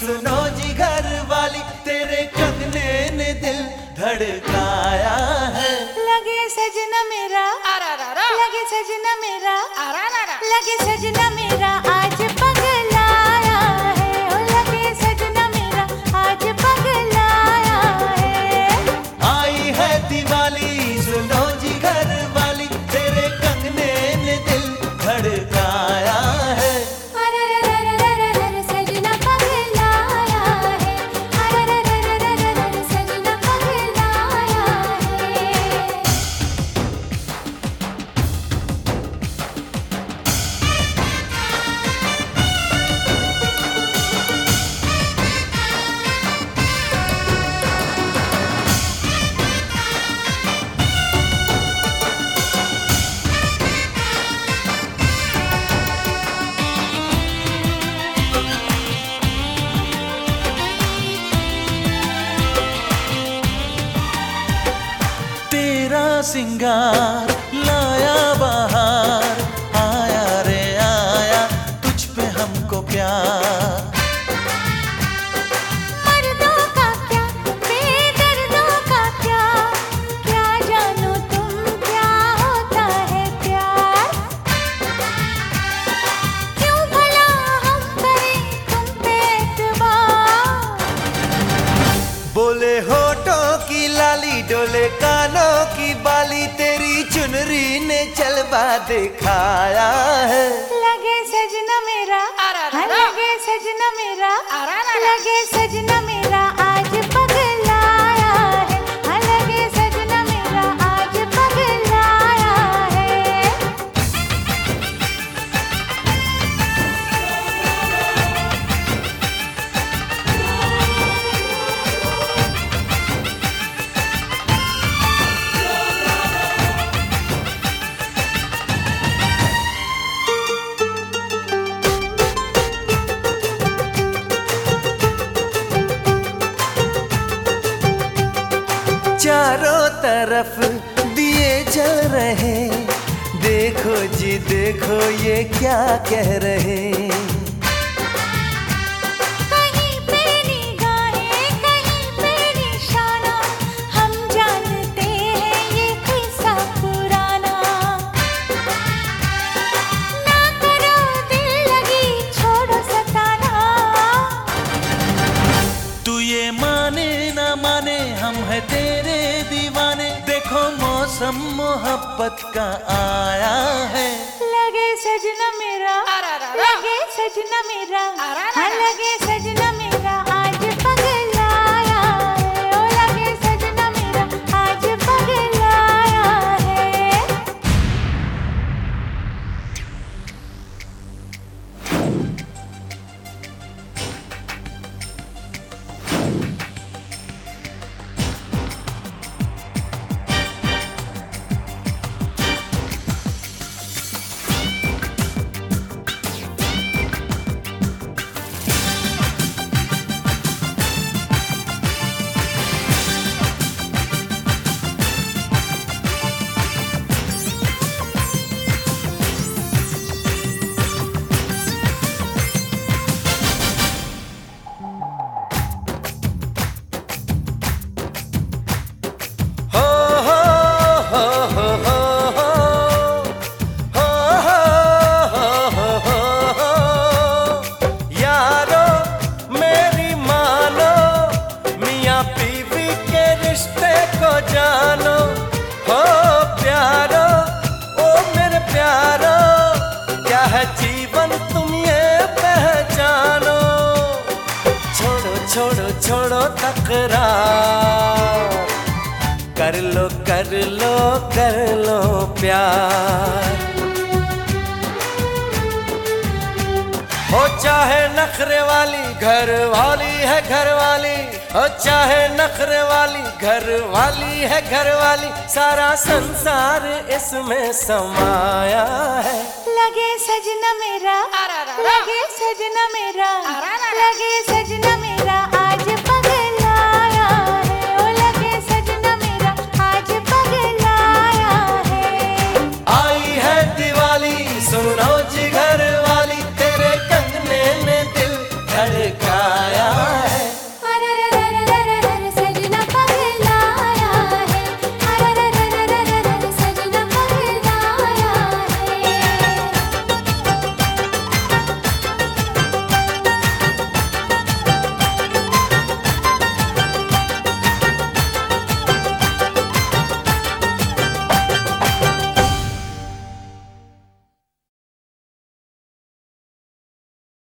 सुनो जी घर वाली, तेरे कंगने ने दिल धड़काया है। लगे सजना मेरा, लगे सजना मेरा, लगे सजना मेरा आज पगलाया है। ओ लगे सजना मेरा आज पगलाया है। आई है दिवाली, सुनो जी घर वाली, तेरे कंगने ने दिल धड़काया है। सजना पगलाया है, सजना पगलाया है। तेरा सिंगार लाया बाहर, आया रे आया तुझ पे हमको प्यार। मर्दों का क्या, बेदर्दों का क्या, क्या जानो तुम क्या होता है प्यार। क्यों भला हम करें तुम पे एतबार। बोले होठों की लाली, डोले कानों की बाली, तेरी चुनरी ने जलवा दिखाया है। लगे सजना मेरा, हाँ लगे सजना मेरा, लगे सजना मेरा आज पगलाया है। हाँ लगे सजना मेरा आज पगलाया है। चारों तरफ दिए जल रहे, देखो जी देखो ये क्या कह रहे। कहीं पे निगाहें, कहीं पे निशाना, हम जानते हैं ये किस्सा पुराना। ना करो दिल लगी, छोड़ो सताना। तू ये माने ना माने, हम है तेरे दीवाने, देखो मौसम मोहब्बत का आया है। लगे सजना मेरा, लगे सजना मेरा, हाँ लगे सजना मेरा आज पगलाया है। ओ लगे सजना मेरा आज पगलाया है। जानो हो प्यारो, ओ मेरे प्यारो, क्या है जीवन तुम ये पहचानो। छोड़ो छोड़ो छोड़ो तकरार, कर लो कर लो कर लो प्यार। हो चाहे नखरे वाली घर वाली है घर वाली, हो चाहे नखरे वाली घर वाली है घर वाली, सारा संसार इसमें समाया है। लगे सजना मेरा, लगे सजना मेरा, लगे सजना मेरा आज पगलाया है। ओ लगे सजना मेरा आज पगलाया है। आई है दिवाली, सुनो जी घर